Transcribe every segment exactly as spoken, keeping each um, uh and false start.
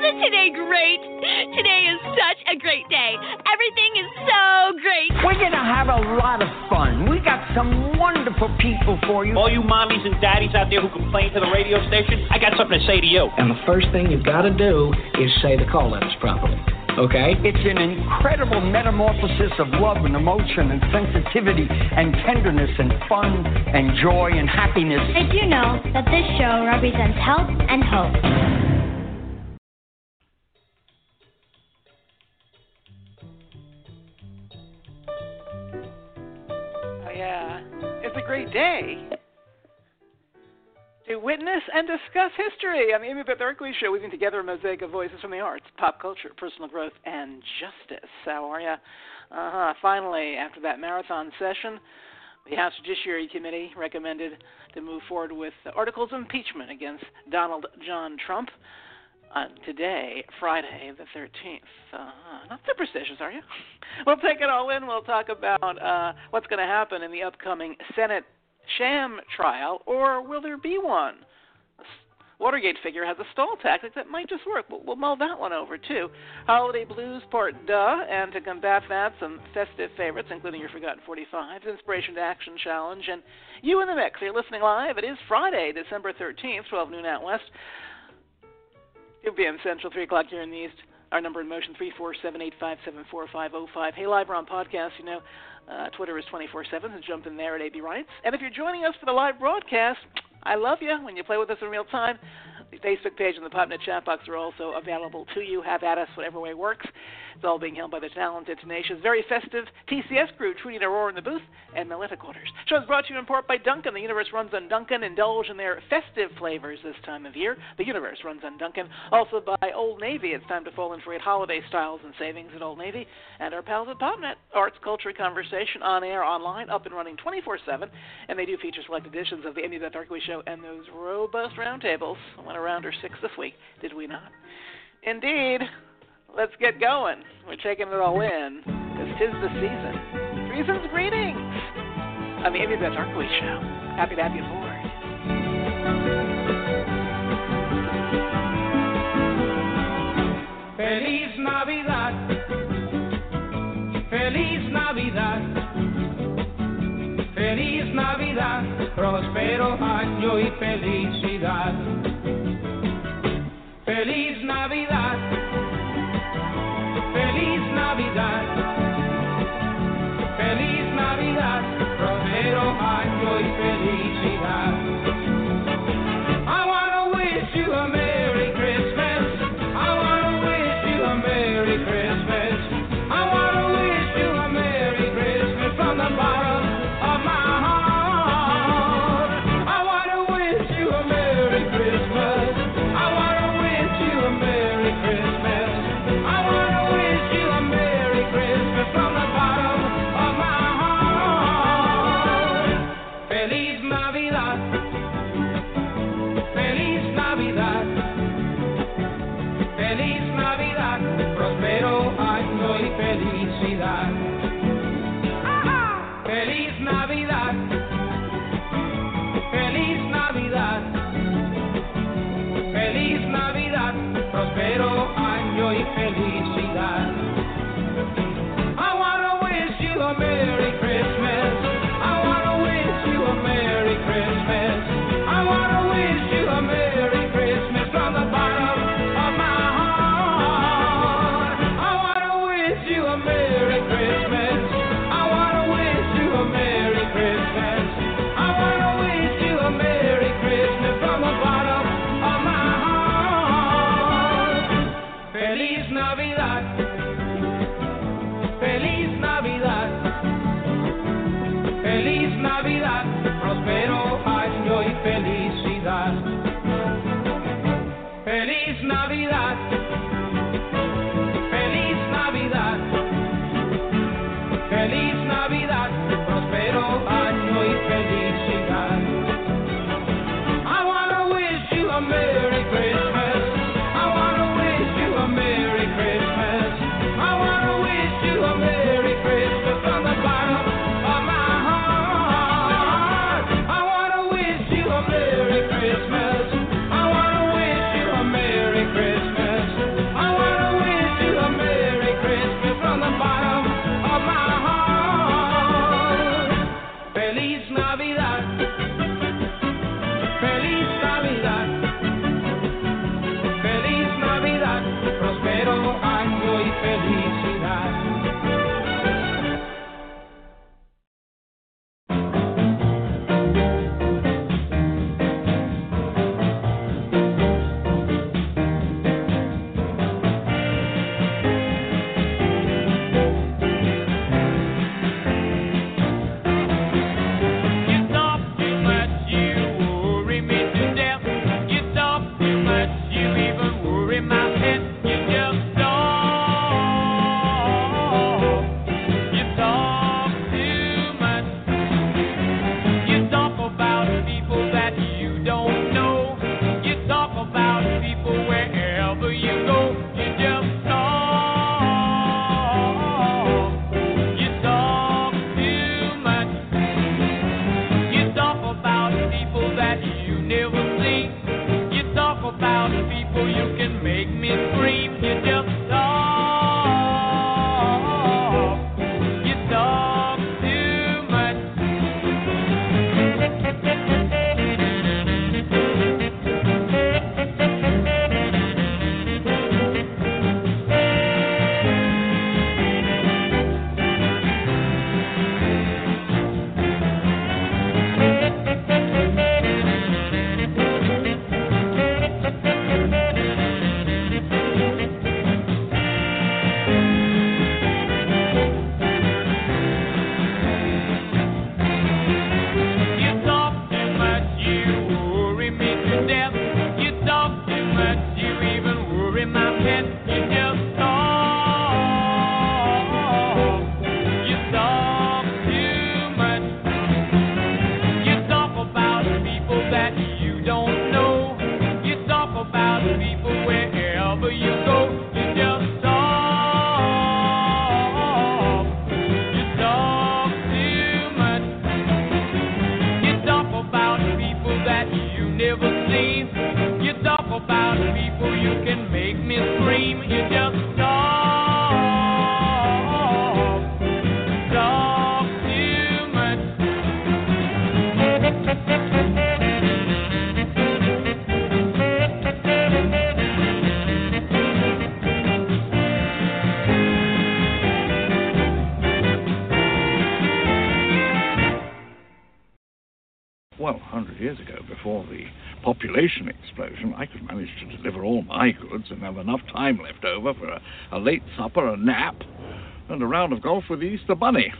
Isn't today great? Today is such a great day. Everything is so great. We're going to have a lot of fun. We got some wonderful people for you. All you mommies and daddies out there who complain to the radio station, I got something to say to you. And the first thing you've got to do is say the call letters properly. Okay? It's an incredible metamorphosis of love and emotion and sensitivity and tenderness and fun and joy and happiness. Did you know that this show represents health and hope? Oh, yeah. It's a great day to witness and discuss history on the Amy Beth Berkley Show, weaving together a mosaic of voices from the arts, pop culture, personal growth, and justice. How are you? Uh-huh. Finally, after that marathon session, the House Judiciary Committee recommended to move forward with articles of impeachment against Donald John Trump on today, Friday the thirteenth. Uh-huh. Not superstitious, are you? We'll take it all in. We'll talk about uh, what's going to happen in the upcoming Senate sham trial, or will there be one? The Watergate figure has a stall tactic that might just work. We'll, we'll mull that one over, too. Holiday Blues Part Duh, and to combat that, some festive favorites, including your Forgotten forty-fives, Inspiration to Action Challenge, and you in the mix. You're listening live. It is Friday, December thirteenth, twelve noon out west. two p.m. Central, three o'clock here in the East. Our number in motion, three four seven, eight five seven, four five zero five. Hey, live, we're on podcast, you know. Uh, Twitter is twenty-four seven, so jump in there at A B Rights. And if you're joining us for the live broadcast, I love you when you play with us in real time. The Facebook page and the PopNet chat box are also available to you. Have at us whatever way works. It's all being held by the talented, tenacious, very festive T C S crew, Trudy and Aurora in the booth, and Meletta Quarters. Show is brought to you in part by Dunkin'. The universe runs on Dunkin'. Indulge in their festive flavors this time of year. The universe runs on Dunkin'. Also by Old Navy. It's time to fall in for eight holiday styles and savings at Old Navy. And our pals at PopNet. Arts, culture, conversation, on air, online, up and running twenty-four seven. And they do feature select editions of the Amy Beth Berkley Show and those robust roundtables. Went around her six this week, did we not? Indeed. Let's get going. We're taking it all in, because 'tis the season. Reasons greetings on the Amy Beth Berkley Show. Happy to have you aboard. Feliz Navidad, Feliz Navidad, Feliz Navidad, próspero año y felicidad. Feliz Navidad, Feliz Navidad, Feliz Navidad, próspero año y felicidad. I wanna wish you a Merry Christmas. I wanna wish you a Merry Christmas. I wanna wish you a Merry Christmas from the bottom of my heart. I wanna wish you a Merry Christmas. I wanna wish you a Merry Christmas. I wanna wish you a Merry Christmas from the bottom of my heart. Feliz Navidad. Feliz Navidad. Feliz Navidad. Próspero año y felicidad. Feliz Navidad. Feliz Navidad. Feliz Navidad. Próspero año y felicidad. I wanna wish you a Merry Christmas. I wanna wish you a Merry Christmas. I wanna wish you a Merry Christmas from the bottom of my heart. I wanna wish you a Merry Christmas. I wanna wish you a Merry Christmas. I wanna wish you a Merry Christmas from the bottom of my heart. Feliz Navidad. Feliz Navidad. Feliz Navidad. Próspero año y felicidad. Feliz Navidad. Feliz Navidad. Feliz Navidad. Próspero año y felicidad. I wanna wish you a Merry Christmas. I wanna wish you a Merry Christmas. I wanna wish you a Merry Christmas from the bottom of my heart. I wanna wish you a Merry Christmas. I wanna wish you a Merry Christmas. much you even worry my pet. You just talk. You talk too much. You talk about people that you don't know. You talk about people wherever you go. You just talk. You talk too much. You talk about people that you never see. You talk about people you can make me scream. You just talk. You talk too much. You talk too much, you worry me to death. You talk too much, you even worry my pet. You just talk. You talk too much. You talk about people that you don't know. You talk about people wherever you go. You just talk. You talk too much. You talk about people that you never seen. You talk about people you can make me scream. You just talk. Talk too much. Well, a hundred years ago, before the population explosion, I could manage to deliver all my goods and have enough time left over for a, a late supper, a nap, and a round of golf with the Easter Bunny.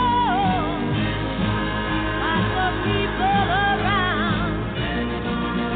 People around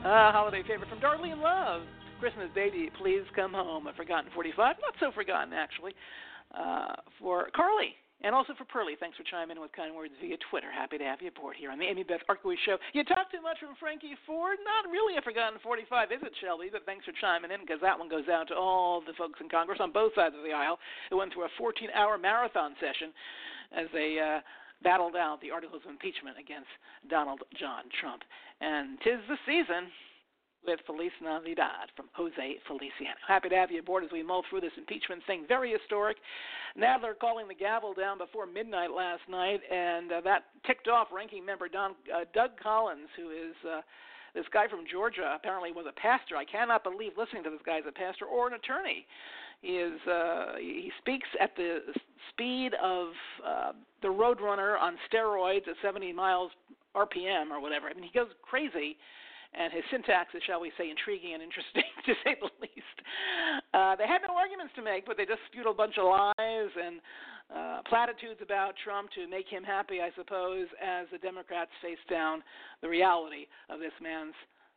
Uh, holiday favorite from Darlene Love. Christmas Baby, Please Come Home. A Forgotten forty-five. Not so forgotten, actually. Uh, for Carly. And also for Pearlie, thanks for chiming in with kind words via Twitter. Happy to have you aboard here on the Amy Beth Arkowicz Show. You talk too much from Frankie Ford. Not really a forgotten forty-five, is it, Shelby? But thanks for chiming in, because that one goes out to all the folks in Congress on both sides of the aisle who went through a fourteen-hour marathon session as they uh, battled out the articles of impeachment against Donald John Trump. And 'tis the season with Feliz Navidad from Jose Feliciano. Happy to have you aboard as we mull through this impeachment thing. Very historic. Nadler calling the gavel down before midnight last night, and uh, that ticked off ranking member Don, uh, Doug Collins, who is uh, this guy from Georgia, apparently was a pastor. I cannot believe listening to this guy as a pastor or an attorney. He is uh, he speaks at the speed of uh, the Roadrunner on steroids at seventy miles R P M or whatever. I mean, he goes crazy. And his syntax is, shall we say, intriguing and interesting, to say the least. Uh, they had no arguments to make, but they just spewed a bunch of lies and uh, platitudes about Trump to make him happy, I suppose, as the Democrats face down the reality of this man's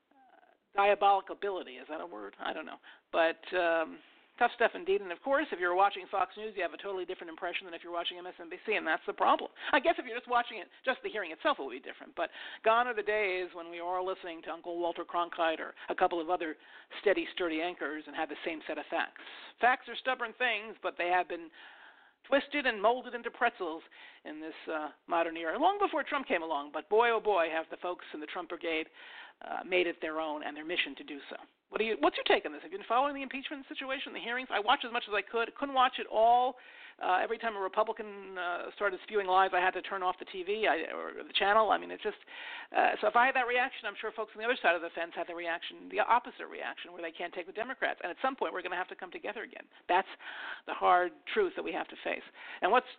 uh, diabolic ability. Is that a word? I don't know. But um, tough stuff indeed. And, of course, if you're watching Fox News, you have a totally different impression than if you're watching M S N B C, and that's the problem. I guess if you're just watching it, just the hearing itself will be different. But gone are the days when we are listening to Uncle Walter Cronkite or a couple of other steady, sturdy anchors and have the same set of facts. Facts are stubborn things, but they have been twisted and molded into pretzels in this uh, modern era, long before Trump came along. But boy, oh boy, have the folks in the Trump Brigade uh, made it their own and their mission to do so. What do you, what's your take on this? Have you been following the impeachment situation, the hearings? I watched as much as I could. Couldn't watch it all. Uh, every time a Republican uh, started spewing lies, I had to turn off the T V I, or the channel. I mean, it's just uh, – so if I had that reaction, I'm sure folks on the other side of the fence had the reaction, the opposite reaction, where they can't take the Democrats. And at some point, we're going to have to come together again. That's the hard truth that we have to face. And what's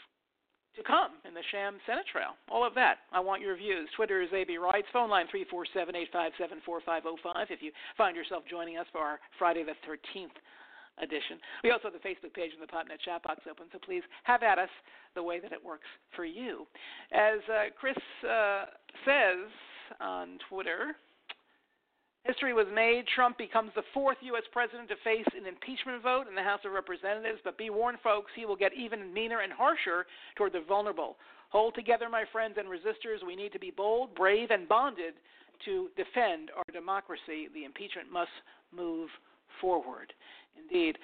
to come in the sham Senate trial, all of that. I want your views. Twitter is A B Writes. Phone line three four seven, eight five seven, four five zero five if you find yourself joining us for our Friday the thirteenth edition. We also have the Facebook page and the PopNet chat box open, so please have at us the way that it works for you. As uh, Chris uh, says on Twitter, history was made. Trump becomes the fourth U S president to face an impeachment vote in the House of Representatives. But be warned, folks, he will get even meaner and harsher toward the vulnerable. Hold together, my friends and resistors. We need to be bold, brave, and bonded to defend our democracy. The impeachment must move forward. Indeed.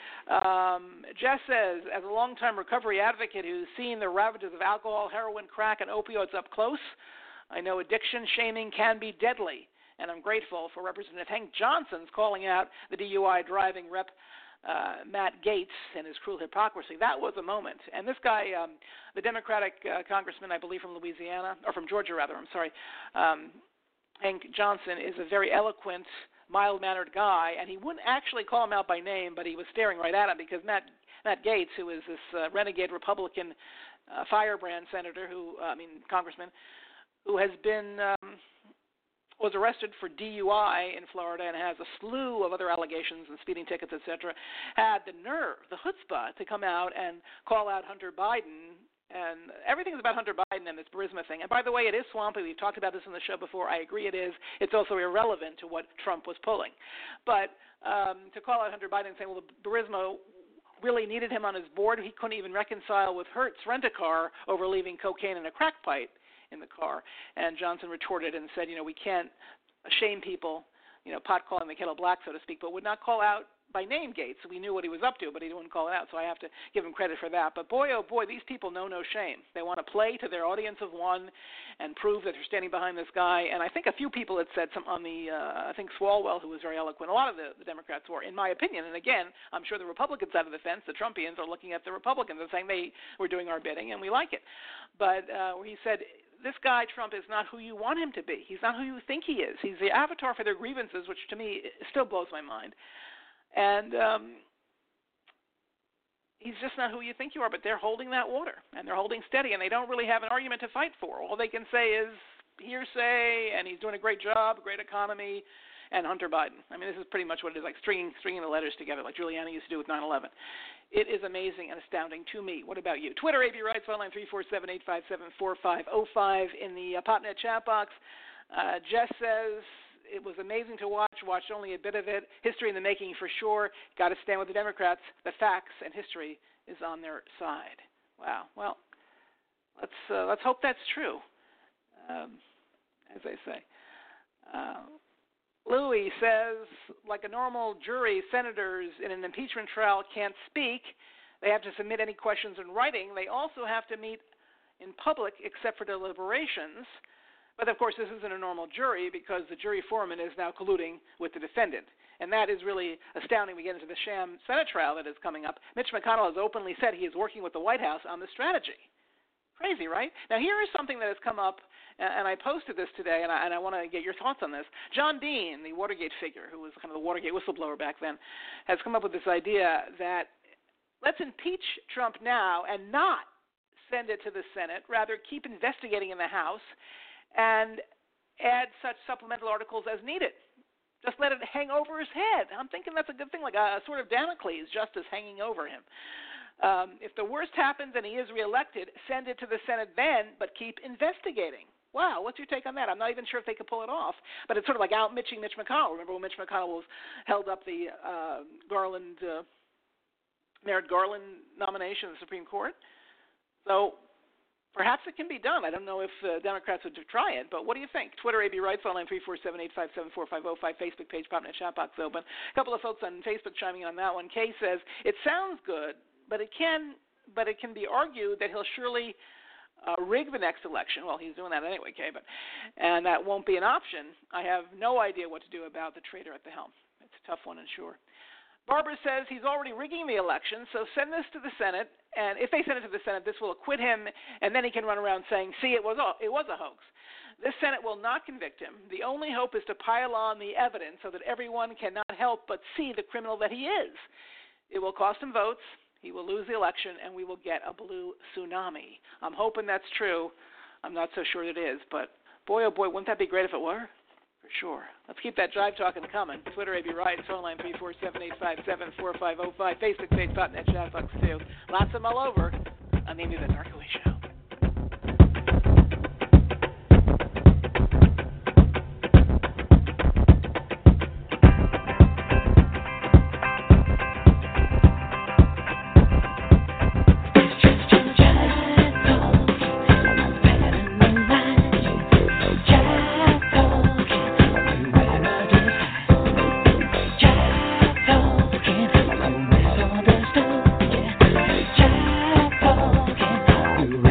Um, Jess says, as a longtime recovery advocate who's seen the ravages of alcohol, heroin, crack, and opioids up close, I know addiction shaming can be deadly. And I'm grateful for Representative Hank Johnson's calling out the D U I driving rep uh, Matt Gaetz and his cruel hypocrisy. That was a moment. And this guy, um, the Democratic uh, congressman, I believe from Louisiana, or from Georgia rather, I'm sorry, um, Hank Johnson is a very eloquent, mild-mannered guy, and he wouldn't actually call him out by name, but he was staring right at him because Matt Matt Gaetz, who is this uh, renegade Republican uh, firebrand senator, who uh, I mean congressman, who has been um, was arrested for D U I in Florida and has a slew of other allegations and speeding tickets, et cetera, had the nerve, the chutzpah, to come out and call out Hunter Biden. And everything is about Hunter Biden and this Burisma thing. And by the way, it is swampy. We've talked about this in the show before. I agree it is. It's also irrelevant to what Trump was pulling. But um, to call out Hunter Biden and say, well, Burisma really needed him on his board. He couldn't even reconcile with Hertz Rent-A-Car over leaving cocaine in a crack pipe in the car. And Johnson retorted and said, you know, we can't shame people, you know, pot calling the kettle black, so to speak, but would not call out by name Gates. We knew what he was up to, but he didn't call it out, so I have to give him credit for that. But boy, oh boy, these people know no shame. They want to play to their audience of one and prove that they're standing behind this guy. And I think a few people had said some on the, uh, I think Swalwell, who was very eloquent, a lot of the, the Democrats were, in my opinion. And again, I'm sure the Republican side of the fence, the Trumpians, are looking at the Republicans and saying they were doing our bidding and we like it. But uh, he said, this guy, Trump, is not who you want him to be. He's not who you think he is. He's the avatar for their grievances, which to me still blows my mind. And um, he's just not who you think you are, but they're holding that water, and they're holding steady, and they don't really have an argument to fight for. All they can say is hearsay, and he's doing a great job, great economy, and Hunter Biden. I mean, this is pretty much what it is, like stringing stringing the letters together, like Giuliani used to do with nine eleven. It is amazing and astounding to me. What about you? Twitter, A B Writes, phone line three four seven, eight five seven, four five zero five in the uh, PopNet chat box. Uh, Jess says, It was amazing to watch. Watched only a bit of it. History in the making for sure. Got to stand with the Democrats. The facts and history is on their side. Wow. Well, let's uh, let's hope that's true. Um, as they say. Uh, Louis says, like a normal jury, senators in an impeachment trial can't speak. They have to submit any questions in writing. They also have to meet in public except for deliberations. But, of course, this isn't a normal jury because the jury foreman is now colluding with the defendant. And that is really astounding. We get into the sham Senate trial that is coming up. Mitch McConnell has openly said he is working with the White House on the strategy. Crazy, right? Now, here is something that has come up, and I posted this today, and I, and I want to get your thoughts on this. John Dean, the Watergate figure, who was kind of the Watergate whistleblower back then, has come up with this idea that let's impeach Trump now and not send it to the Senate, rather keep investigating in the House and add such supplemental articles as needed. Just let it hang over his head. I'm thinking that's a good thing, like a, a sort of Damocles justice hanging over him. Um, if the worst happens and he is reelected, send it to the Senate then, but keep investigating. Wow, what's your take on that? I'm not even sure if they could pull it off, but it's sort of like out-Mitching Mitch McConnell. Remember when Mitch McConnell was held up the uh, Garland, uh, Merrick Garland nomination in the Supreme Court? So perhaps it can be done. I don't know if uh, Democrats would try it, but what do you think? Twitter, A B Writes, phone line three four seven, eight five seven, four five zero five, Facebook page, PopNet chat box open. A couple of folks on Facebook chiming in on that one. Kay says, it sounds good, but it can but it can be argued that he'll surely uh, rig the next election. Well, he's doing that anyway, Kay, but and that won't be an option. I have no idea what to do about the traitor at the helm. It's a tough one, I'm sure. Barbara says he's already rigging the election, so send this to the Senate, and if they send it to the Senate, this will acquit him, and then he can run around saying, see, it was a, it was a hoax. This Senate will not convict him. The only hope is to pile on the evidence so that everyone cannot help but see the criminal that he is. It will cost him votes. He will lose the election, and we will get a blue tsunami. I'm hoping that's true. I'm not so sure it is, but boy, oh boy, wouldn't that be great if it were? For sure. Let's keep that drive talking coming. Twitter, A B Wright, phone line three four seven, eight five seven, four five zero five, Facebook page, PopNet chat box too. Lots of them all over. I'm Amy the Narcoe Show. Jive talking,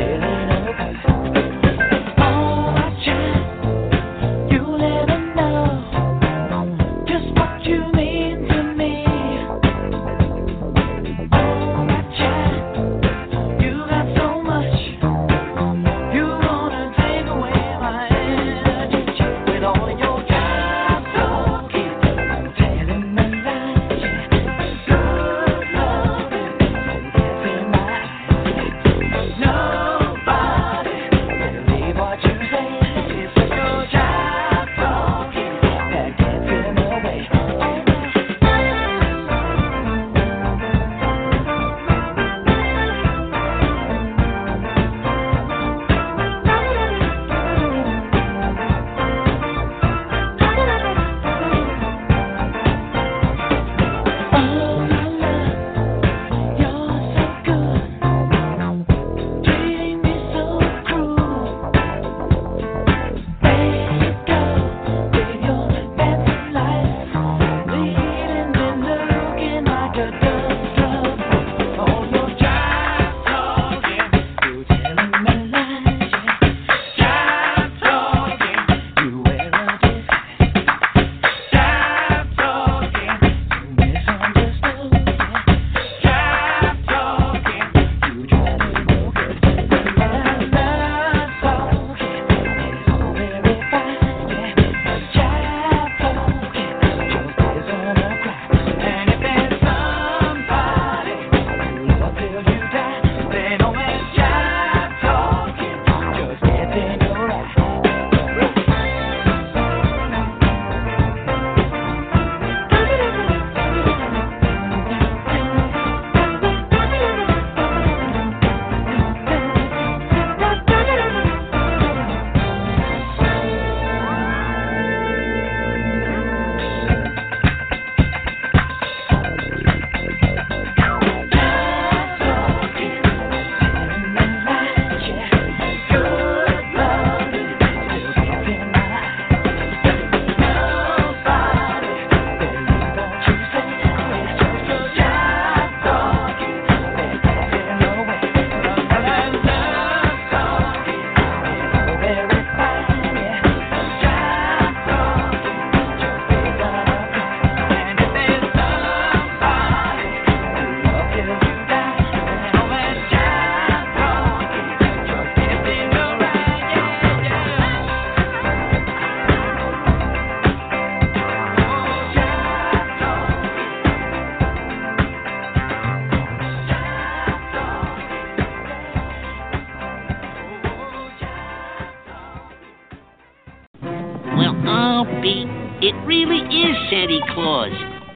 It really is Santa Claus.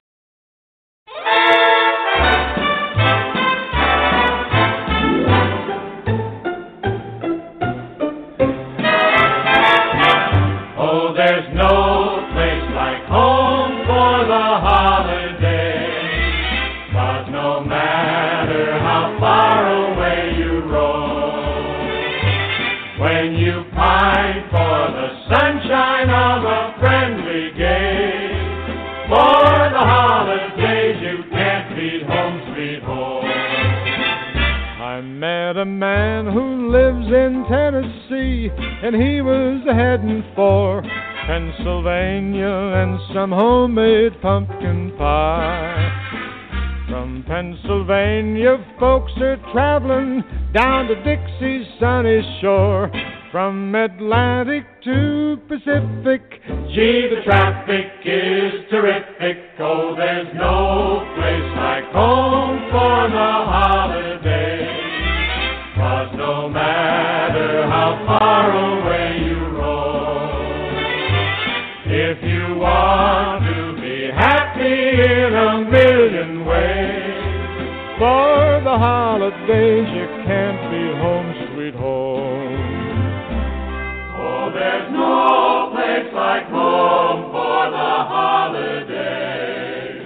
Oh, there's no place like home for the holiday, but no matter how far away you roam, when you pine for the sunshine of a friendly gate, for the holidays you can't beat home sweet home. I met a man who lives in Tennessee, and he was heading for Pennsylvania and some homemade pumpkin pie. From Pennsylvania, folks are traveling down to Dixie's sunny shore. From Atlantic to Pacific, gee, the traffic is terrific. Oh, there's no place like home for the holidays, 'cause no matter how far away you roam, if you want to be happy in a million ways, for the holidays you can't beat home sweet home. Oh, there's no place like home for the holidays.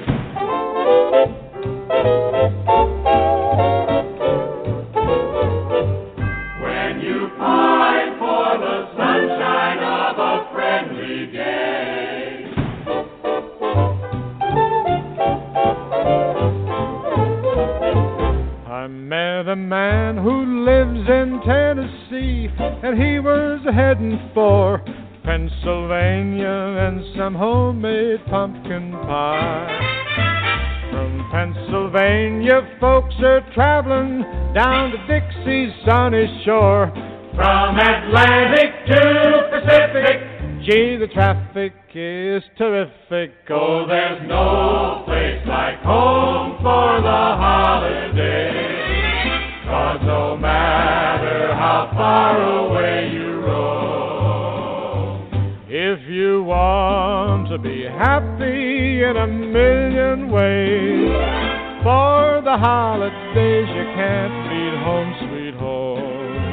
When you pine for the sunshine of a friendly day. I met a man who lives in Tennessee, and he was heading for Pennsylvania and some homemade pumpkin pie. From Pennsylvania, folks are traveling down to Dixie's sunny shore. From Atlantic to Pacific, gee, the traffic is terrific. Oh, there's no place like home for the holidays, 'cause no matter how far away you roam, if you want to be happy in a million ways, for the holidays you can't beat home sweet home.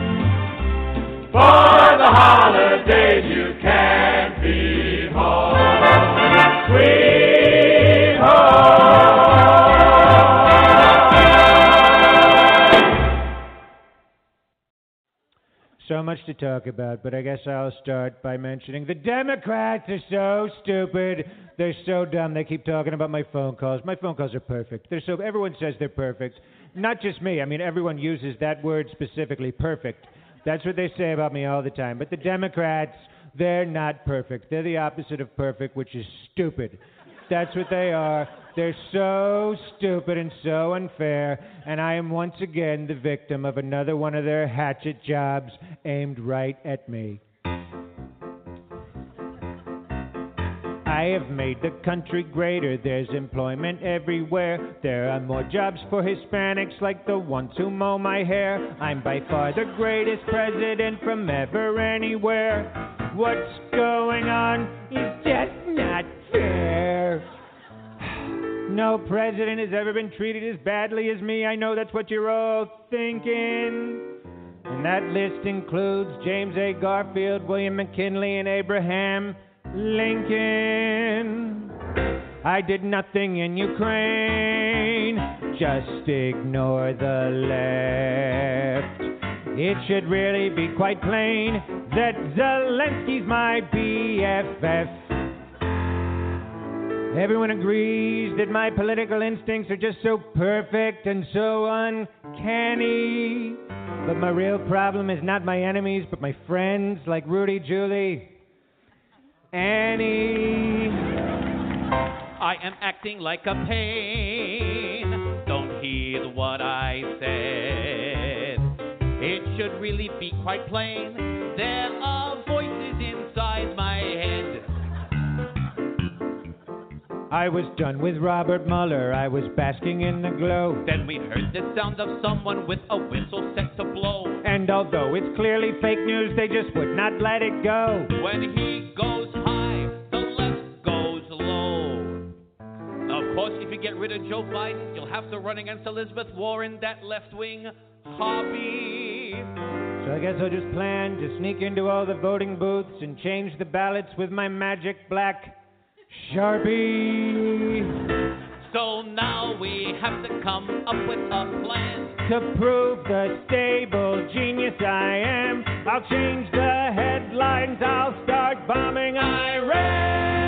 For the holidays you can't beat home sweet home. So much to talk about, but I guess I'll start by mentioning the Democrats are so stupid. They're so dumb. They keep talking about my phone calls. My phone calls are perfect. They're so everyone says they're perfect. Not just me. I mean, everyone uses that word specifically, perfect. That's what they say about me all the time. But the Democrats, they're not perfect. They're the opposite of perfect, which is stupid. That's what they are. They're so stupid and so unfair, and I am once again the victim of another one of their hatchet jobs aimed right at me. I have made the country greater. There's employment everywhere. There are more jobs for Hispanics like the ones who mow my hair. I'm by far the greatest president from ever anywhere. What's going on is just not fair. No president has ever been treated as badly as me. I know that's what you're all thinking. And that list includes James A. Garfield, William McKinley, and Abraham Lincoln. I did nothing in Ukraine. Just ignore the left. It should really be quite plain that Zelensky's my B F F. Everyone agrees that my political instincts are just so perfect and so uncanny. But my real problem is not my enemies, but my friends like Rudy, Julie, Annie. I am acting like a pain. Don't heed what I said. It should really be quite plain. There are voices inside my head. I was done with Robert Mueller. I was basking in the glow. Then we heard the sound of someone with a whistle set to blow. And although it's clearly fake news, they just would not let it go. When he goes high, the left goes Of course, if you get rid of Joe Biden, you'll have to run against Elizabeth Warren, that left-wing hobby. So I guess I'll just plan to sneak into all the voting booths and change the ballots with my magic black Sharpie. So now we have to come up with a plan to prove the stable genius I am. I'll change the headlines, I'll start bombing Iran.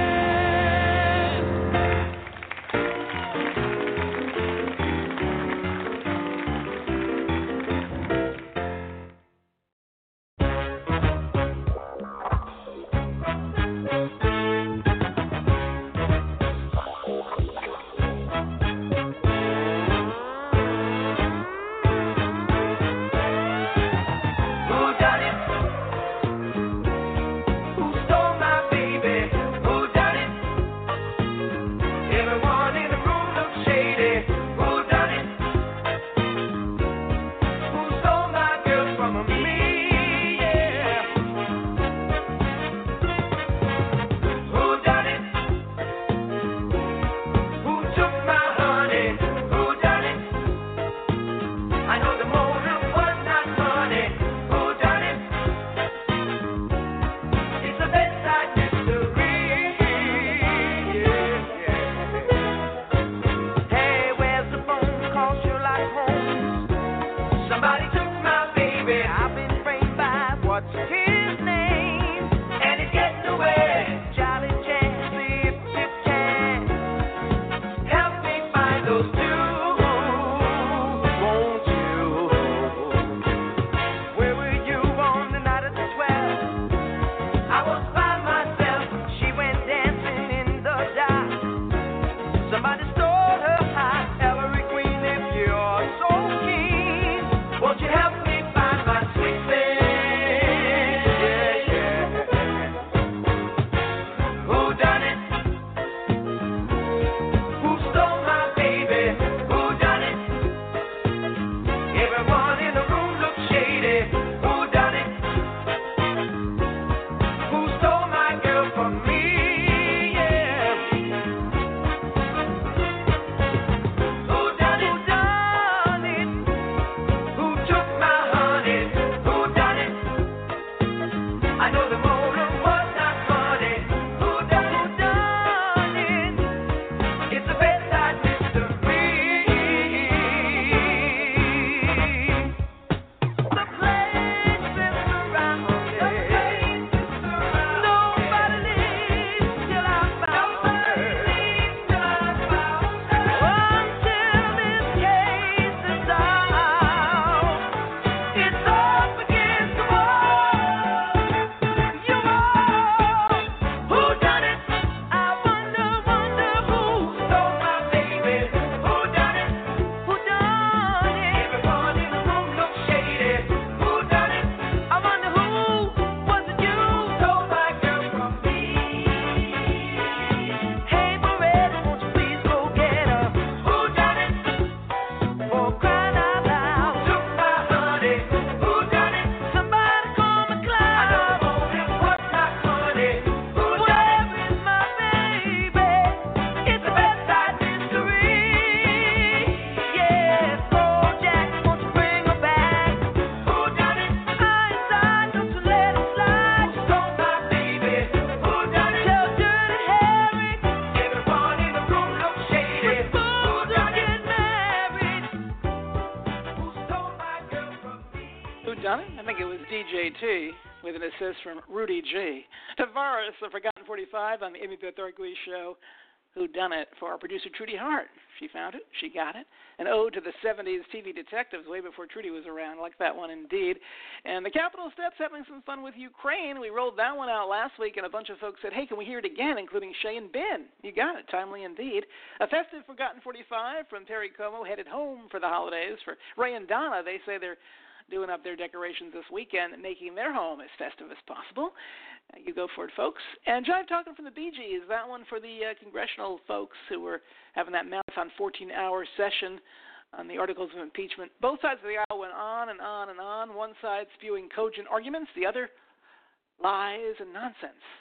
With an assist from Rudy G. Tavares, the Forgotten forty-five on the Amy Beth Orgley Show. Who Done It for our producer Trudy Hart. She found it. She got it. An ode to the seventies T V detectives way before Trudy was around. I like that one indeed. And the Capitol Steps having some fun with Ukraine. We rolled that one out last week, and a bunch of folks said, hey, can we hear it again, including Shay and Ben? You got it. Timely indeed. A festive Forgotten forty-five from Terry Como, headed home for the holidays. For Ray and Donna, they say they're doing up their decorations this weekend, making their home as festive as possible. Uh, you go for it, folks. And Jive Talking from the Bee Gees, that one for the uh, congressional folks who were having that marathon fourteen-hour session on the articles of impeachment. Both sides of the aisle went on and on and on, one side spewing cogent arguments, the other lies and nonsense.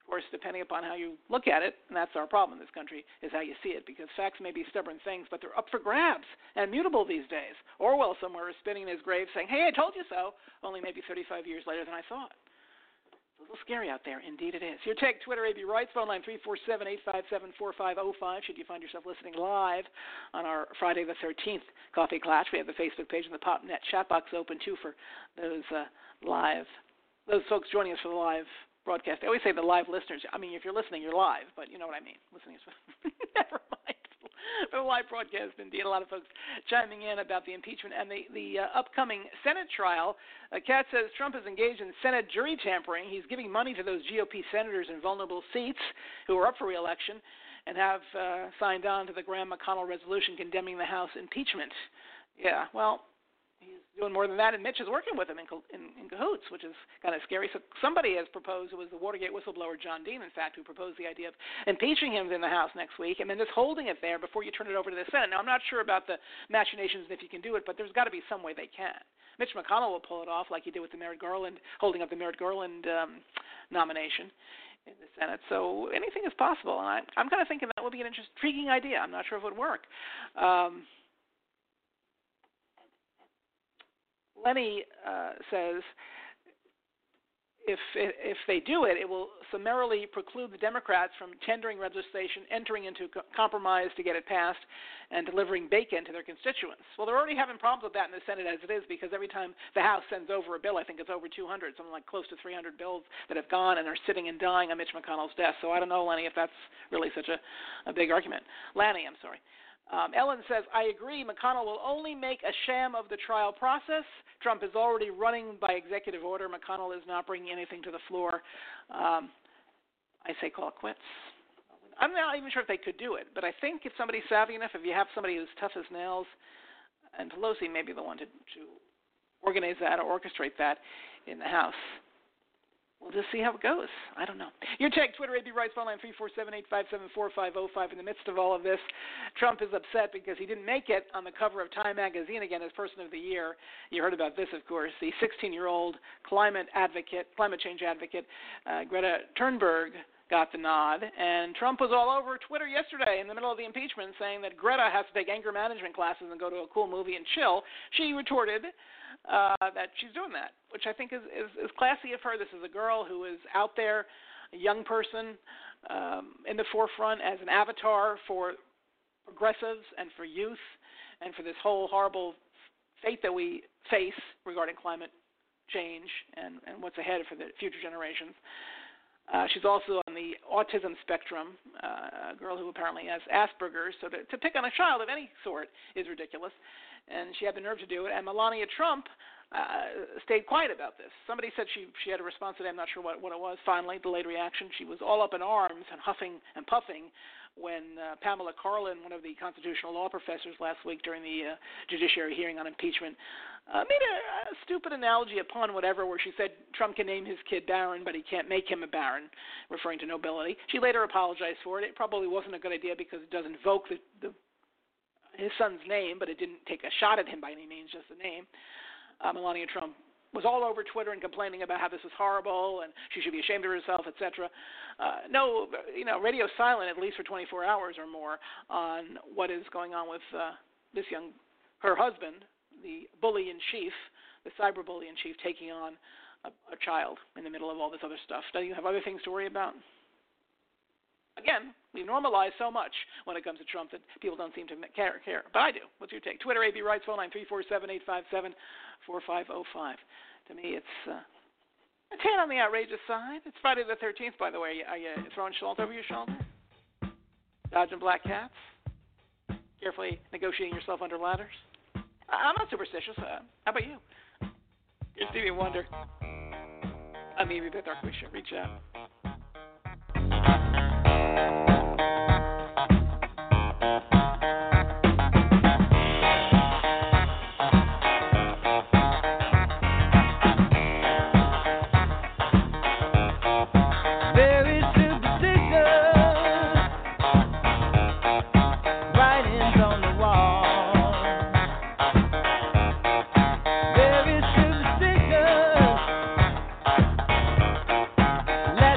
course, depending upon how you look at it, and that's our problem in this country, is how you see it, because facts may be stubborn things, but they're up for grabs and mutable these days. Orwell somewhere is spinning in his grave saying, hey, I told you so, only maybe thirty-five years later than I thought. It's a little scary out there. Indeed it is. Your take, Twitter, A B Writes, phone line three four seven, eight five seven, four five zero five, should you find yourself listening live on our Friday the thirteenth Coffee Klatch. We have the Facebook page and the PopNet chat box open, too, for those uh, live, those folks joining us for the live broadcast. I always say the live listeners. I mean, if you're listening, you're live, but you know what I mean. Listening is never mind. For the live broadcast, indeed, a lot of folks chiming in about the impeachment and the the uh, upcoming Senate trial. Uh, Kat says Trump is engaged in Senate jury tampering. He's giving money to those G O P senators in vulnerable seats who are up for re-election and have uh, signed on to the Graham-McConnell resolution condemning the House impeachment. Yeah, well, he's doing more than that, and Mitch is working with him in, in, in cahoots, which is kind of scary. So somebody has proposed, it was the Watergate whistleblower John Dean, in fact, who proposed the idea of impeaching him in the House next week and then just holding it there before you turn it over to the Senate. Now, I'm not sure about the machinations and if you can do it, but there's got to be some way they can. Mitch McConnell will pull it off like he did with the Merrick Garland, holding up the Merrick Garland um, nomination in the Senate. So anything is possible, and I, I'm kind of thinking that would be an intriguing idea. I'm not sure if it would work. Um, Lenny uh, says if if they do it, it will summarily preclude the Democrats from tendering legislation, entering into co- compromise to get it passed, and delivering bacon to their constituents. Well, they're already having problems with that in the Senate as it is, because every time the House sends over a bill, I think it's over two hundred, something like close to three hundred bills that have gone and are sitting and dying on Mitch McConnell's desk. So I don't know, Lenny, if that's really such a, a big argument. Lanny, I'm sorry. Um, Ellen says, I agree, McConnell will only make a sham of the trial process. Trump is already running by executive order. McConnell is not bringing anything to the floor. Um, I say call it quits. I'm not even sure if they could do it, but I think if somebody's savvy enough, if you have somebody who's tough as nails, and Pelosi may be the one to, to organize that or orchestrate that in the House. We'll just see how it goes. I don't know. Your take, Twitter, A B Writes, phone line three four seven, eight five seven, four five zero five. In the midst of all of this, Trump is upset because he didn't make it on the cover of Time magazine again as Person of the Year. You heard about this, of course. The sixteen-year-old climate advocate, climate change advocate, uh, Greta Thunberg, got the nod. And Trump was all over Twitter yesterday in the middle of the impeachment saying that Greta has to take anger management classes and go to a cool movie and chill. She retorted uh, that she's doing that, which I think is, is, is classy of her. This is a girl who is out there, a young person, um, in the forefront as an avatar for progressives and for youth and for this whole horrible fate that we face regarding climate change and, and what's ahead for the future generations. Uh, she's also on the autism spectrum, uh, a girl who apparently has Asperger's, so to, to pick on a child of any sort is ridiculous, and she had the nerve to do it. And Melania Trump uh, stayed quiet about this. Somebody said she she had a response today, I'm not sure what, what it was, finally, delayed reaction. She was all up in arms and huffing and puffing when uh, Pamela Karlan, one of the constitutional law professors last week during the uh, judiciary hearing on impeachment, uh, made a, a stupid analogy, a pun, whatever, where she said Trump can name his kid Barron, but he can't make him a Baron, referring to nobility. She later apologized for it. It probably wasn't a good idea because it does invoke the, the, his son's name, but it didn't take a shot at him by any means, just the name. Uh, Melania Trump was all over Twitter and complaining about how this is horrible and she should be ashamed of herself, et cetera. Uh, no, you know, radio silent at least for twenty-four hours or more on what is going on with uh, this young, her husband, the bully in chief, the cyber bully in chief, taking on a, a child in the middle of all this other stuff. Don't you have other things to worry about? Again, we normalize so much when it comes to Trump that people don't seem to care. care. But I do. What's your take? Twitter, A B Writes, phone line three four seven, eight five seven, four five zero five. To me, it's uh, a tan on the outrageous side. It's Friday the thirteenth, by the way. Are you throwing salt over your shoulder? Dodging black cats? Carefully negotiating yourself under ladders? I'm not superstitious. Uh, how about you? Here's Stevie Wonder. I'm Amy Beth Arquisha. Reach out. Let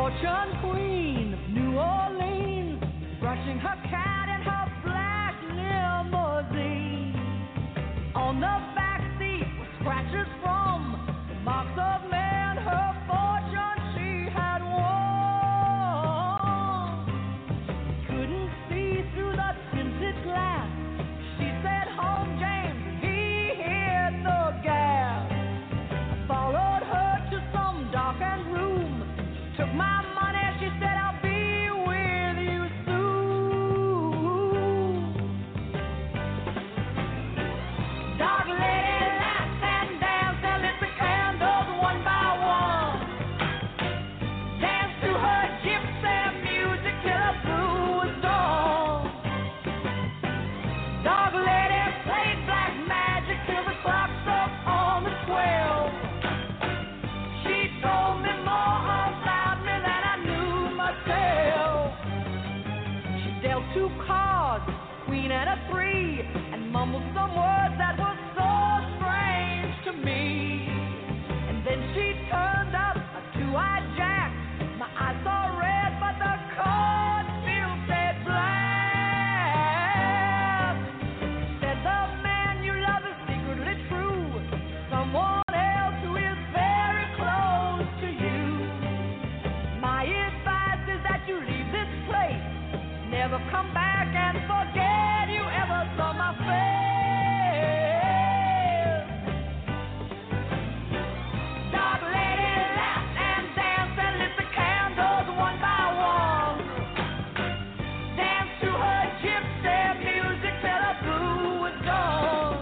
fortune queen of New Orleans, brushing her cat in her black limousine. On the back seat were scratches from the marks of men, her fortune she had won. Couldn't see through the tinted glass. She said, "Home, James." He hit the gas. I followed her to some darkened room. She took my money. She said, "I'll be with you soon." Dark lady laughed and danced and lit the candles one by one. Danced to her gypsy music till the blue was dawn. Dark lady played black magic till the clock struck on the twelve. She told me more about me than I knew myself. She dealt two cards, a queen and a three, and mumbled some words that were so strange to me. And then she turned up a two-eyed jack. My eyes saw red, but the card still said black. Said the man you love is secretly true. Someone else who is very close to you. My advice is that you leave this place. Never come back and forget you ever saw my face. Dark lady laughed and danced and lit the candles one by one. Danced to her gypsy music till the blue was gone.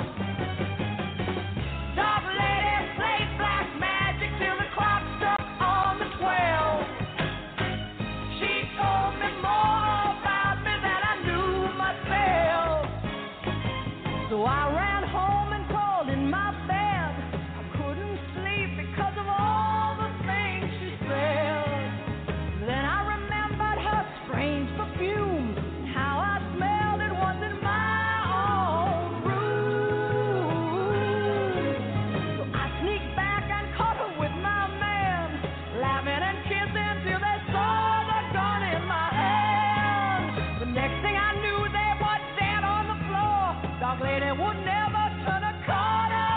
Dark lady played black magic till the clock struck on the twelve. She told me more about me than I knew myself. So I ran home and crawled in my bed. I couldn't sleep because of all the things she said. Then I remembered her strange perfume and how I smelled it once in my own room. So I sneaked back and caught her with my man, laughing and kissing till they saw the gun in my hand. The next thing I knew, they were dead on the floor. Dark lady would never turn a corner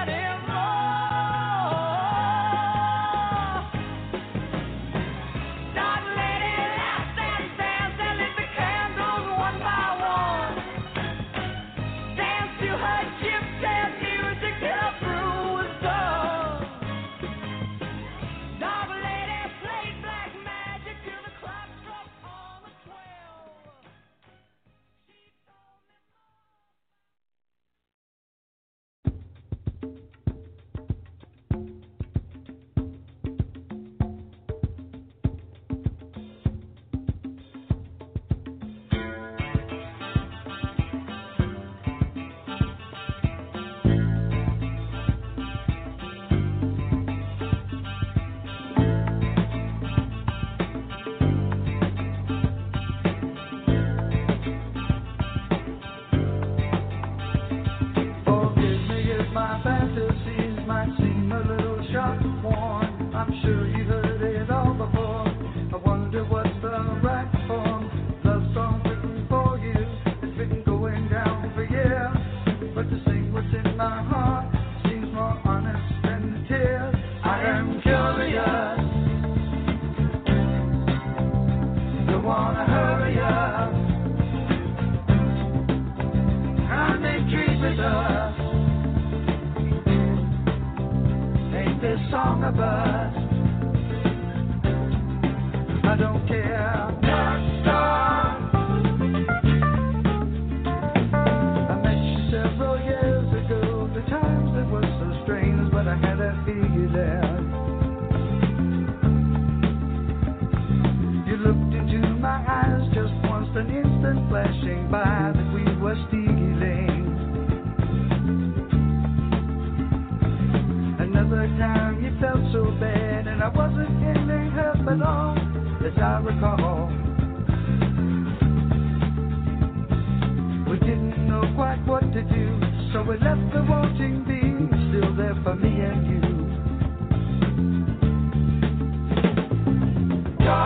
anymore. Dark lady laughed and danced and lit the candles one by one. Danced to her gypsy music till the brew was done. Dark lady played black magic till the clock struck on the twelve. Forgive me if my fantasies might seem a little sharp and worn. I'm sure you heard it all before. I wonder what's the right form. Love song written for you. It's been going down for years. But to sing what's in my heart seems more honest than the tears. I am curious. Don't wanna hurry up. How they treat with us. Ain't this song a buzz? I don't care. Dark star. I met you several years ago. The times that were so strange, but I had a feeling. You looked into my eyes just once, an instant flashing by that we were stealing. Another time you felt so bad, and I wasn't feeling hurt at all, as I recall. We didn't know quite what to do, so we left the wanting being still there for me and you.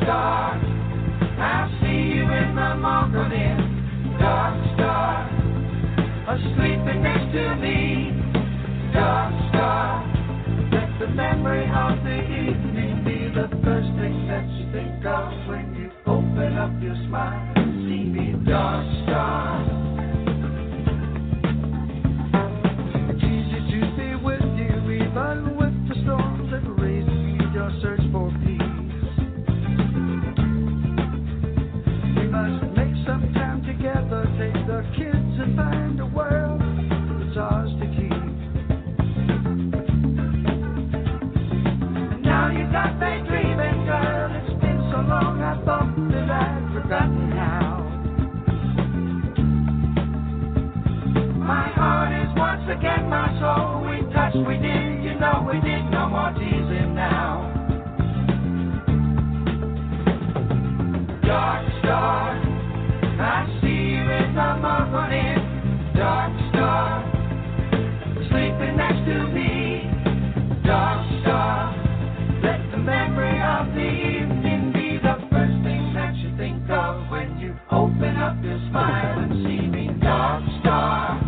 star, I see you in the morning. Dark star, sleeping next to me. Dark star, let the memory of the evening be the first thing that you think of when you open up your smile and see me. Dark star, it's easy to be with you even with the storms that raise your search for peace. We must make some time together, take the kids and find a world that's ours to keep. And now you got me dreaming, girl. It's been so long I thought that I'd forgotten how. My heart is once again my soul. We touched, we did, you know we did. No more teasing now. Dark star, I see you in the morning. Dark star, sleeping next to me. Dark star, let the memory of the evening be the first thing that you think of when you open up your smile and see me. Dark star.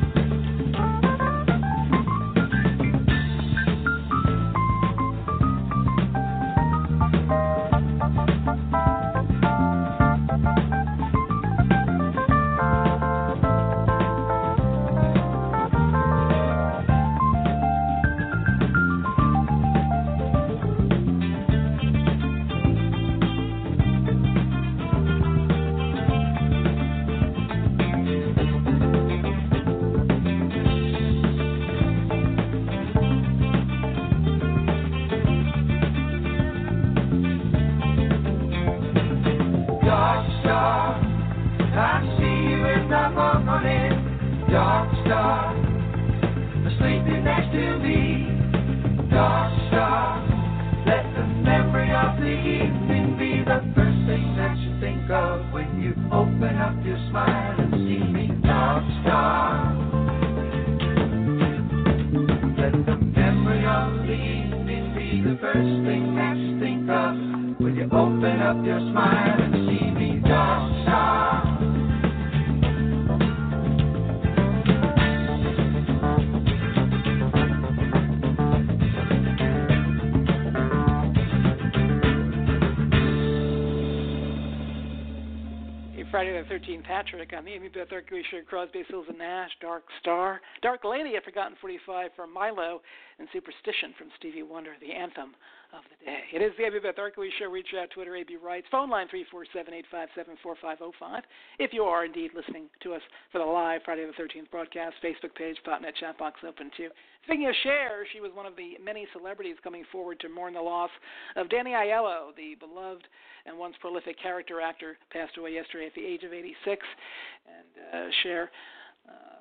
Friday the thirteenth Patrick on the Amy Beth Hercules Show, Crosby, Stills and Nash, Dark Star, Dark Lady, a Forgotten forty-five from Milo, and Superstition from Stevie Wonder, the anthem of the day. It is the Amy Beth Hercules Show. Reach out, Twitter, A B Writes, phone line three four seven, eight five seven, four five zero five. If you are indeed listening to us for the live Friday the thirteenth broadcast, Facebook page, Botnet chat box open too. Speaking of Cher, she was one of the many celebrities coming forward to mourn the loss of Danny Aiello, the beloved and once prolific character actor, passed away yesterday at the age of eighty-six. And uh, Cher, uh,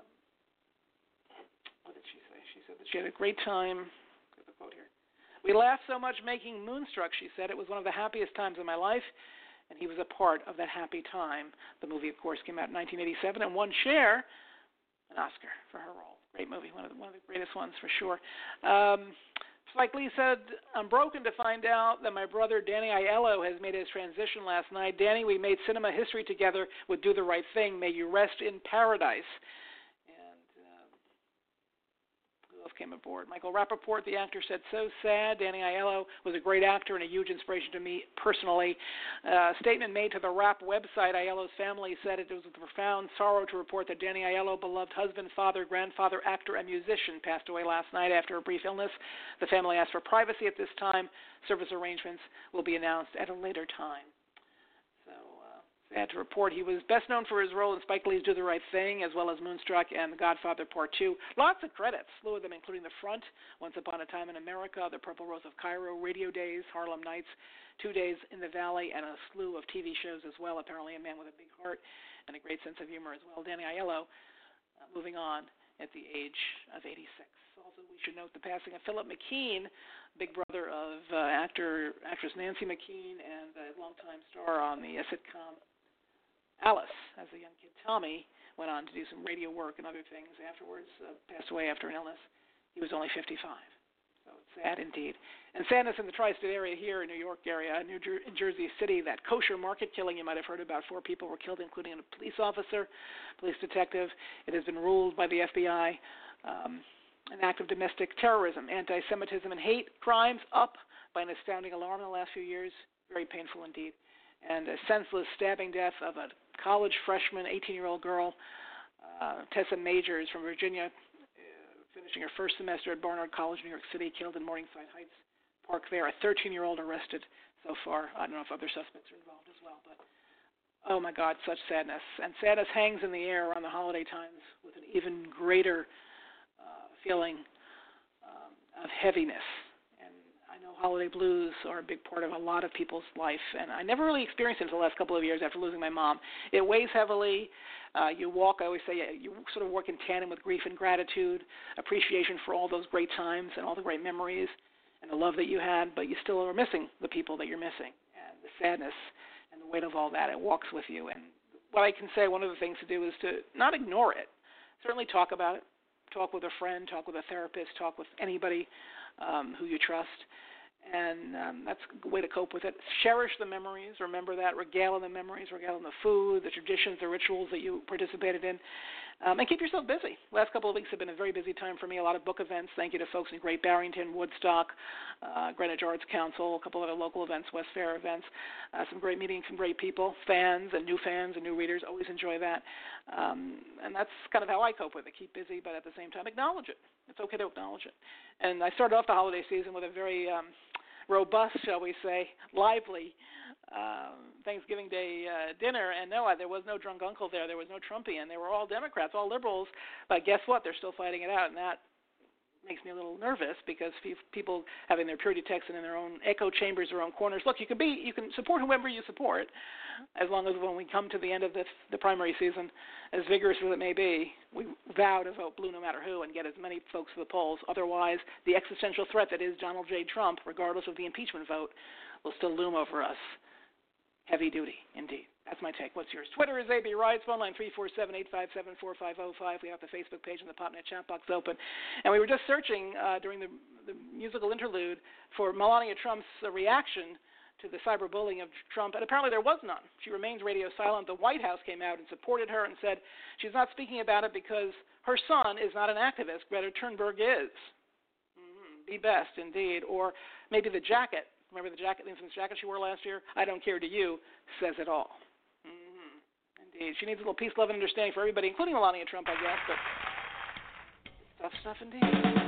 what did she say? She said that she had a great time. Get the quote here. We laughed so much making Moonstruck, she said. It was one of the happiest times of my life, and he was a part of that happy time. The movie, of course, came out in nineteen eighty-seven and won Cher an Oscar for her role. Great movie, one of the, one of the greatest ones for sure. Um, Spike Lee said, I'm broken to find out that my brother Danny Aiello has made his transition last night. Danny, we made cinema history together with Do the Right Thing. May you rest in paradise. And uh, who else came aboard? Michael Rappaport, the actor, said, so sad. Danny Aiello was a great actor and a huge inspiration to me personally. Uh, a statement made to the Rap website, Aiello's family said it was with profound sorrow to report that Danny Aiello, beloved husband, father, grandfather, actor, and musician, passed away last night after a brief illness. The family asked for privacy at this time. Service arrangements will be announced at a later time. So, uh, sad to report. He was best known for his role in Spike Lee's Do the Right Thing, as well as Moonstruck and The Godfather Part two. Lots of credits, slew of them, including The Front, Once Upon a Time in America, The Purple Rose of Cairo, Radio Days, Harlem Nights, Two Days in the Valley, and a slew of T V shows as well. Apparently a man with a big heart and a great sense of humor as well. Danny Aiello, uh, moving on at the age of eighty-six. Also, we should note the passing of Philip McKean, big brother of uh, actor actress Nancy McKean and a longtime star on the uh, sitcom Alice. As a young kid, Tommy went on to do some radio work and other things afterwards, uh, passed away after an illness. He was only fifty-five. So it's Sad indeed. And sadness in the tri-state area here in New York area, New Jer- in Jersey City, that kosher market killing you might have heard about. Four people were killed, including a police officer, police detective. It has been ruled by the F B I um, an act of domestic terrorism, anti-Semitism, and hate crimes up by an astounding alarm in the last few years. Very painful indeed. And a senseless stabbing death of a college freshman, eighteen-year-old girl, uh, Tessa Majors from Virginia, finishing her first semester at Barnard College, New York City, killed in Morningside Heights Park there. A thirteen-year-old arrested so far. I don't know if other suspects are involved as well, but oh my God, such sadness. And sadness hangs in the air around the holiday times with an even greater uh, feeling um, of heaviness. And I know holiday blues are a big part of a lot of people's life, and I never really experienced it until the last couple of years after losing my mom. It weighs heavily. Uh, you walk, I always say, you sort of work in tandem with grief and gratitude, appreciation for all those great times and all the great memories and the love that you had, but you still are missing the people that you're missing, and the sadness and the weight of all that. It walks with you. And what I can say, one of the things to do is to not ignore it. Certainly talk about it. Talk with a friend, talk with a therapist, talk with anybody um, who you trust. And um, that's a way to cope with it. Cherish the memories. Remember that. Regale in the memories. Regale in the food, the traditions, the rituals that you participated in. Um, and keep yourself busy. Last couple of weeks have been a very busy time for me. A lot of book events. Thank you to folks in Great Barrington, Woodstock, uh, Greenwich Arts Council, a couple of other local events, West Fair events. Uh, some great meetings, some great people, fans and new fans and new readers. Always enjoy that. Um, and that's kind of how I cope with it. Keep busy, but at the same time, acknowledge it. It's okay to acknowledge it. And I started off the holiday season with a very um, robust, shall we say, lively um, Thanksgiving Day uh, dinner. And no, there was no drunk uncle there. There was no Trumpian. They were all Democrats, all liberals. But guess what? They're still fighting it out, and that makes me a little nervous because people having their purity text in their own echo chambers, their own corners. Look, you can be, you can support whoever you support, as long as when we come to the end of the, the primary season, as vigorous as it may be, we vow to vote blue no matter who and get as many folks to the polls. Otherwise, the existential threat that is Donald J. Trump, regardless of the impeachment vote, will still loom over us. Heavy duty, indeed. That's my take. What's yours? Twitter is A B Rides. Phone line three four seven, eight five seven, four five zero five. We have the Facebook page and the PopNet chat box open. And we were just searching uh, during the, the musical interlude for Melania Trump's uh, reaction to the cyberbullying of Trump, and apparently there was none. She remains radio silent. The White House came out and supported her and said she's not speaking about it because her son is not an activist. Greta Thunberg is. Mm-hmm. Be best, indeed. Or maybe the jacket. Remember the jacket, the infamous jacket she wore last year? I don't care to you, says it all. Mm-hmm. Indeed. She needs a little peace, love, and understanding for everybody, including Melania Trump, I guess, but tough stuff indeed.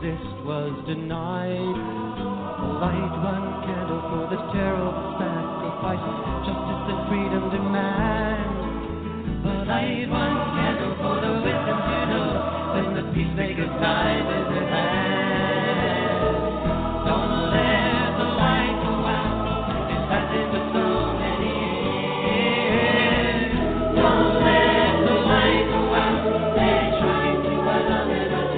exist was denied. Light one candle for the terrible sacrifice justice and freedom demand. But light one candle for the wisdom to know when the peacemaker's time is at hand. Don't let the light go out. It has been for so many years. Don't let the light go out. Let it shine to our love and our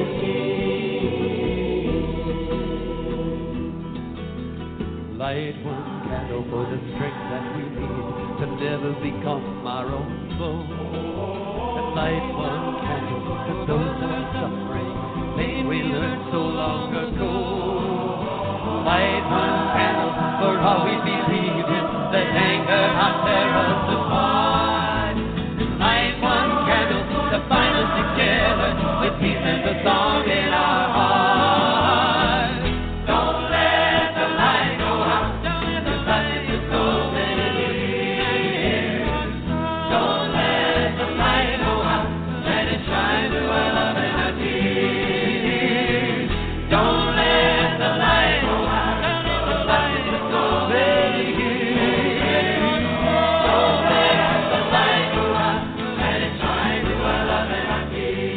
deeds. Light one candle for the strength that we need to never become our own foe. And light one candle for those who are suffering, pain we learned so long ago. Light one candle for all we believe in, that anger not tear us apart. And light one candle to bind us together with peace and the song in our heart. Don't let the light go out. This life is for so many years. Don't let the light go out. Let it shine through our love and our tears. Don't let the light go out. This life is for so many years. Don't let the light go out. Let it shine through our love and our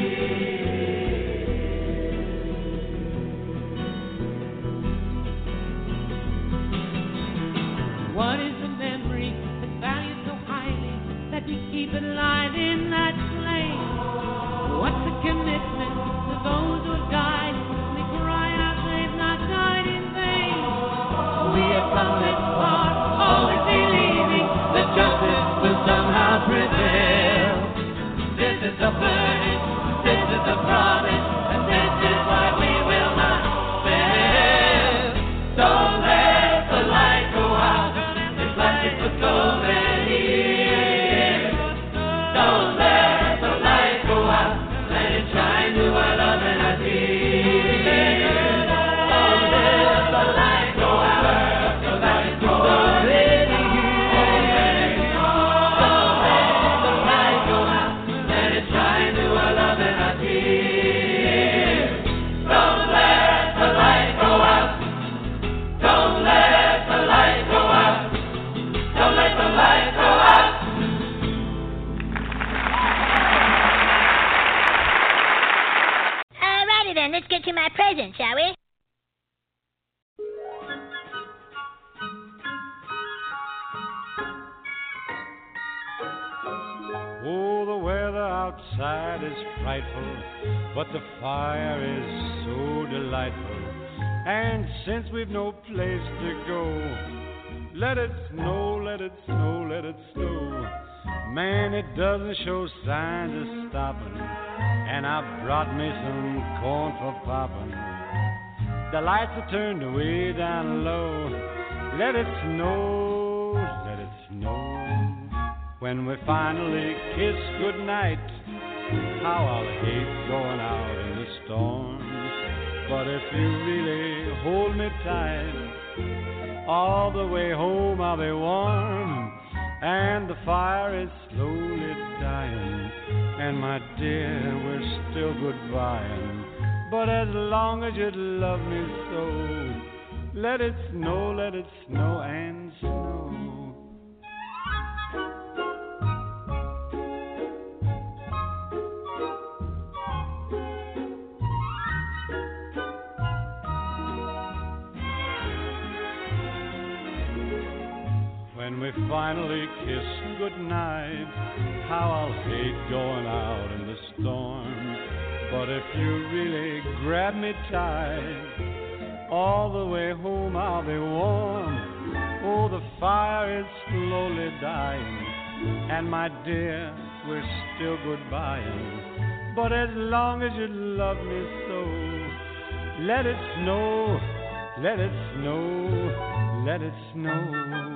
tears. What is the memory that values so highly that we keep it alive in that flame? What's the commitment to those who have died? We cry out they've not died in vain. We have come this far, always believing that justice will somehow prevail. This is the burden, this is the promise, and this is why we will not fail. Don't let the light go out. This life is for so many years. Don't let the light go out. Let it shine through our love and our tears. Don't let the light go out. The light is for so many years. Don't let the light go out. Let it shine through our love and our tears. Don't let the light go out. Don't let the light go out. Don't let the light go out. Alrighty then, let's get to my present, shall we? Oh, the weather outside is frightful, but the fire is so delightful. And since we've no place to go, let it snow, let it snow, let it snow. Man, it doesn't show signs of stopping, and I brought me some corn for popping. The lights are turned way down low. Let it snow, let it snow. When we finally kiss goodnight, how I'll hate going out in the storm. But if you really hold me tight, all the way home I'll be warm. And the fire is slowly dying, and my dear, we're still goodbying. But as long as you love me so, let it snow, let it snow and snow. When we finally kiss goodnight, how I'll hate going out in the storm. But if you really grab me tight, all the way home I'll be warm. Oh, the fire is slowly dying, and my dear, we're still goodbying. But as long as you love me so, let it snow, let it snow, let it snow.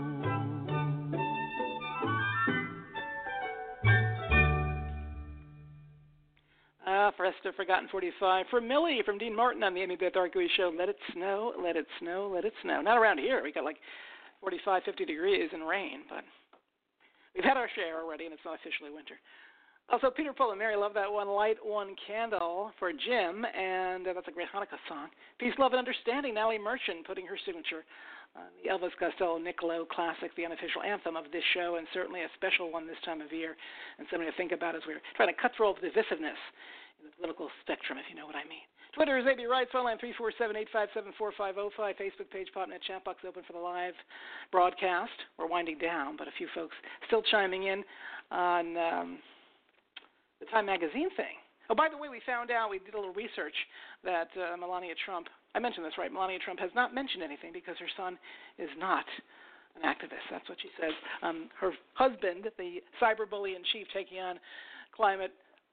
Ah, for us to Forgotten forty-five. For Millie from Dean Martin on the Amy Beth Arguey Show. Let it snow, let it snow, let it snow. Not around here. We got like forty-five, fifty degrees and rain, but we've had our share already, and it's not officially winter. Also, Peter, Paul, and Mary, love that one. Light One Candle for Jim, and uh, that's a great Hanukkah song. Peace, Love, and Understanding, Natalie Merchant putting her signature on the Elvis Costello Niccolo classic, the unofficial anthem of this show, and certainly a special one this time of year, and something to think about as we're trying to cut through all the divisiveness in the political spectrum, if you know what I mean. Twitter is A B Wright, phone line three four seven, eight five seven, four five zero five, Facebook page, PopNet chat box open for the live broadcast. We're winding down, but a few folks still chiming in on um, the Time Magazine thing. Oh, by the way, we found out, we did a little research, that uh, Melania Trump, I mentioned this, right? Melania Trump has not mentioned anything because her son is not an activist. That's what she says. Um, her husband, the cyberbully-in-chief taking on climate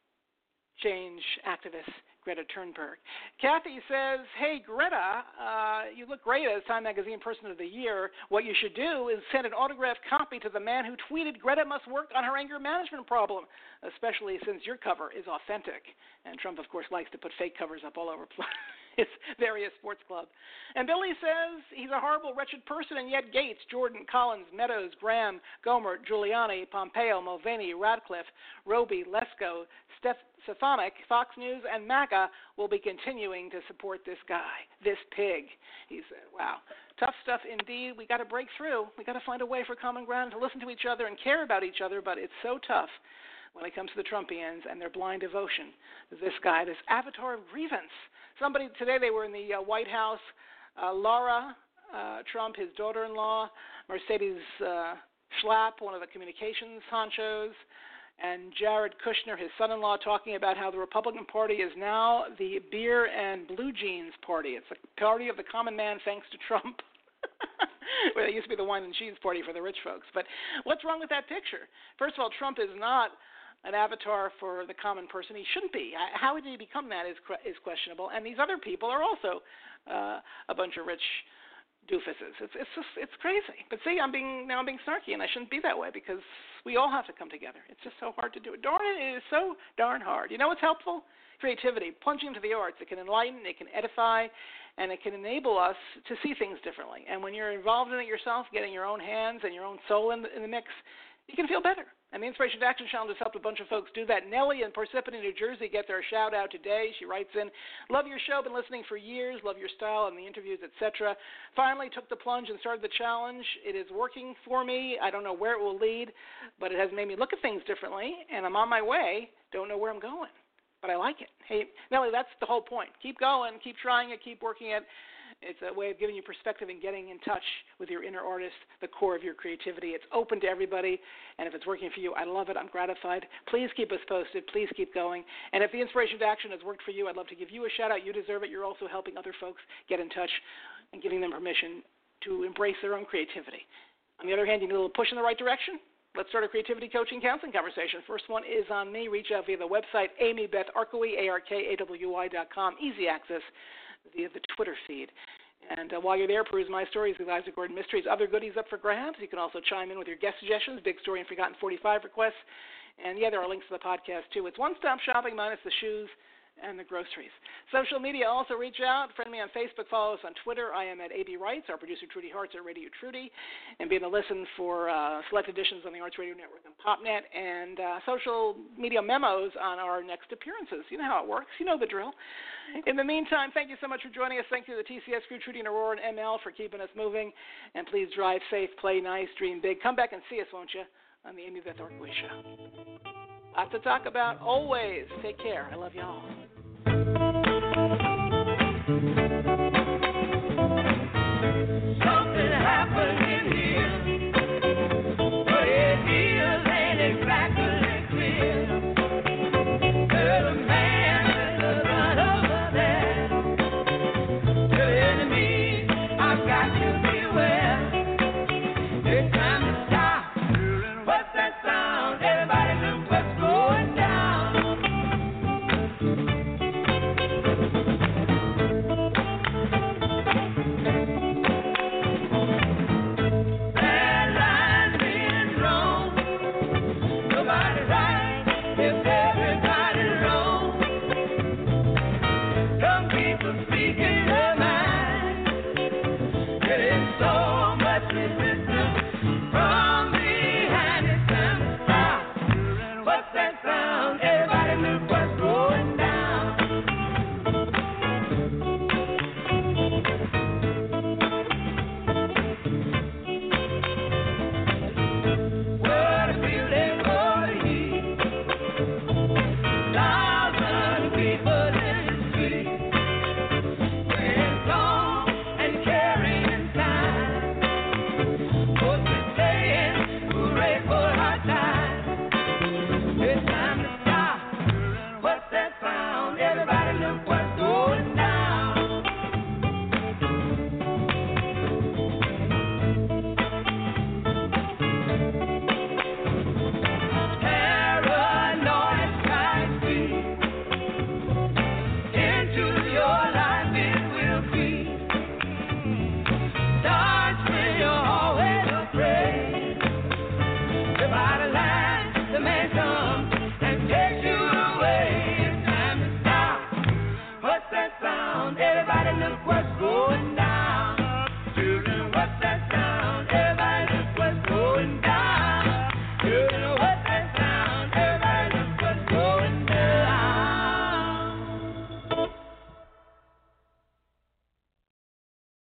change activist Greta Thunberg. Kathy says, hey, Greta, uh, you look great as Time Magazine Person of the Year. What you should do is send an autographed copy to the man who tweeted Greta must work on her anger management problem, especially since your cover is authentic. And Trump, of course, likes to put fake covers up all over his various sports clubs. And Billy says he's a horrible, wretched person, and yet Gates, Jordan, Collins, Meadows, Graham, Gomer, Giuliani, Pompeo, Mulvaney, Radcliffe, Roby, Lesko, Steph Stefanik, Fox News, and MAGA will be continuing to support this guy, this pig. He said, wow. Tough stuff indeed. We got to break through. We got to find a way for common ground to listen to each other and care about each other, but it's so tough when it comes to the Trumpians and their blind devotion to this guy, this avatar of grievance. Somebody today, they were in the uh, White House. Uh, Laura uh, Trump, his daughter-in-law, Mercedes uh, Schlapp, one of the communications honchos, and Jared Kushner, his son-in-law, talking about how the Republican Party is now the beer and blue jeans party. It's the party of the common man thanks to Trump. Well, it used to be the wine and cheese party for the rich folks. But what's wrong with that picture? First of all, Trump is not an avatar for the common person. He shouldn't be. How did he become that is is questionable. And these other people are also uh, a bunch of rich doofuses. It's it's just it's crazy. But see, I'm being now I'm being snarky, and I shouldn't be that way because we all have to come together. It's just so hard to do it. Darn it, it is so darn hard. You know what's helpful? Creativity, plunging into the arts. It can enlighten, it can edify, and it can enable us to see things differently. And when you're involved in it yourself, getting your own hands and your own soul in the, in the mix, you can feel better. And the Inspiration to Action Challenge has helped a bunch of folks do that. Nellie in Parsippany, New Jersey, get their shout-out today. She writes in, love your show, been listening for years, love your style and the interviews, et cetera. Finally took the plunge and started the challenge. It is working for me. I don't know where it will lead, but it has made me look at things differently, and I'm on my way. Don't know where I'm going, but I like it. Hey, Nellie, that's the whole point. Keep going, keep trying it, keep working it. It's a way of giving you perspective and getting in touch with your inner artist, the core of your creativity. It's open to everybody, and if it's working for you, I love it. I'm gratified. Please keep us posted. Please keep going. And if the Inspiration to Action has worked for you, I'd love to give you a shout-out. You deserve it. You're also helping other folks get in touch and giving them permission to embrace their own creativity. On the other hand, you need a little push in the right direction. Let's start a creativity coaching counseling conversation. First one is on me. Reach out via the website, Amy Beth Arkawy, A R K A W Y dot com. Easy access via the Twitter feed. And uh, while you're there, peruse my stories with Isaac Gordon Mysteries. Other goodies up for grabs. You can also chime in with your guest suggestions, Big Story and Forgotten forty-five requests. And, yeah, there are links to the podcast, too. It's one-stop shopping minus the shoes and the groceries. Social media, also reach out. Friend me on Facebook. Follow us on Twitter. I am at A B Wrights. Our producer, Trudy Hart's at Radio Trudy. And be able to listen for uh, select editions on the Arts Radio Network and PopNet. And uh, social media memos on our next appearances. You know how it works. You know the drill. In the meantime, thank you so much for joining us. Thank you to the T C S crew, Trudy and Aurora and M L, for keeping us moving. And please drive safe, play nice, dream big. Come back and see us, won't you, on the Amy Beth Arkawy Show. Lots to talk about always. Take care. I love you all.